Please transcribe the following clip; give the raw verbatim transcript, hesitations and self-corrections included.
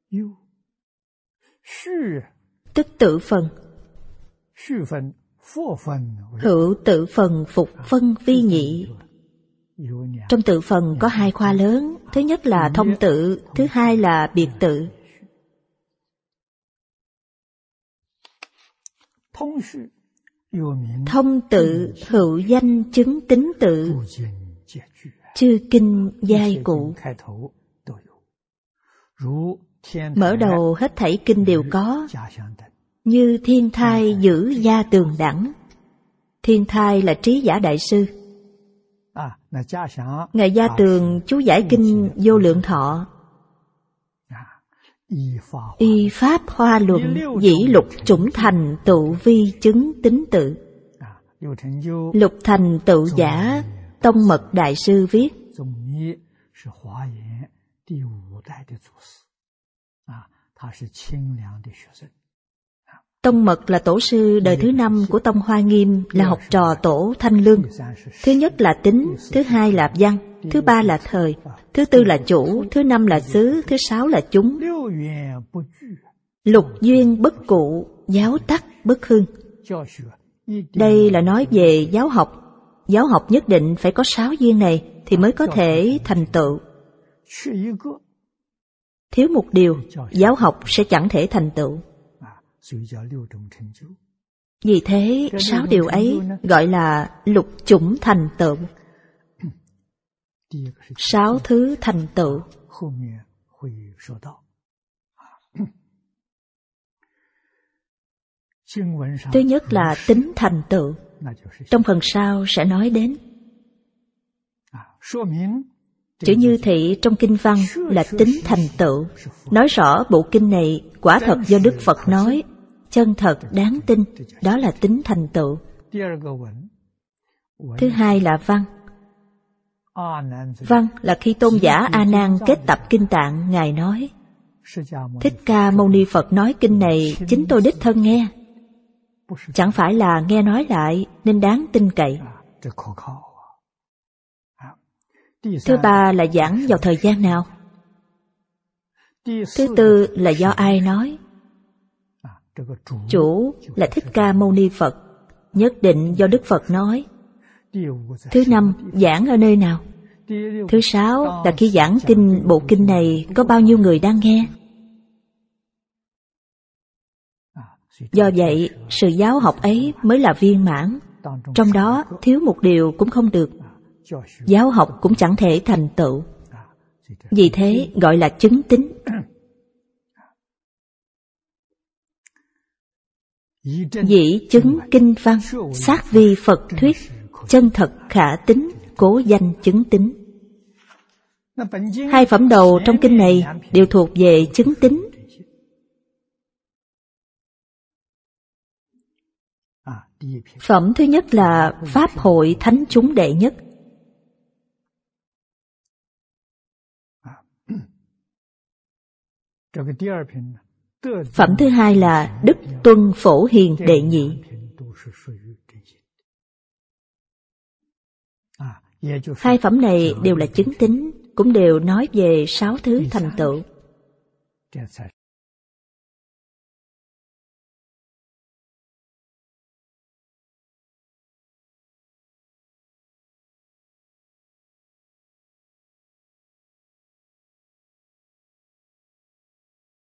tức tự phần. Hữu tự phần phục phân vi nhị. Trong tự phần có hai khoa lớn, thứ nhất là thông tự, thứ hai là biệt tự. Thông tự hữu danh chứng tính tự, chư kinh giai cụ. Mở đầu hết thảy kinh đều có, như thiên thai giữ gia tường đẳng. Thiên thai là Trí Giả Đại Sư. Ngài Gia Tường chú giải kinh Vô Lượng Thọ. Y pháp hoa luận, dĩ lục chủng thành tụ vi chứng tính tự. Lục thành tự giả, Tông Mật Đại Sư viết. Tông Mật là tổ sư đời thứ năm của Tông Hoa Nghiêm, là học trò tổ Thanh Lương. Thứ nhất là tính, thứ hai là văn, thứ ba là thời, thứ tư là chủ, thứ năm là xứ, thứ sáu là chúng. Lục duyên bất cụ, giáo tắc bất hưng. Đây là nói về giáo học. Giáo học nhất định phải có sáu duyên này thì mới có thể thành tựu. Thiếu một điều, giáo học sẽ chẳng thể thành tựu. Vì thế, sáu điều ấy gọi là lục chủng thành tựu. Sáu thứ thành tựu. Thứ nhất là tính thành tựu. Trong phần sau sẽ nói đến. Chữ như thị trong kinh văn là tính thành tựu, nói rõ bộ kinh này quả thật do Đức Phật nói, chân thật đáng tin, đó là tính thành tựu. Thứ hai là văn. Văn là khi tôn giả A Nan kết tập kinh tạng, ngài nói: Thích Ca Mâu Ni Phật nói kinh này chính tôi đích thân nghe, chẳng phải là nghe nói lại nên đáng tin cậy. Thứ ba là giảng vào thời gian nào. Thứ tư là do ai nói. Chủ là Thích Ca Mâu Ni Phật, nhất định do Đức Phật nói. Thứ năm, giảng ở nơi nào. Thứ sáu là khi giảng kinh, bộ kinh này có bao nhiêu người đang nghe. Do vậy, sự giáo học ấy mới là viên mãn. Trong đó thiếu một điều cũng không được, giáo học cũng chẳng thể thành tựu. Vì thế gọi là chứng tín. Dĩ chứng kinh văn, sát vi Phật thuyết, chân thật khả tín, cố danh chứng tín. Hai phẩm đầu trong kinh này đều thuộc về chứng tín. Phẩm thứ nhất là Pháp hội thánh chúng đệ nhất. Phẩm thứ hai là Đức Tuân Phổ Hiền đệ nhị. Hai phẩm này đều là chứng tín, cũng đều nói về sáu thứ thành tựu.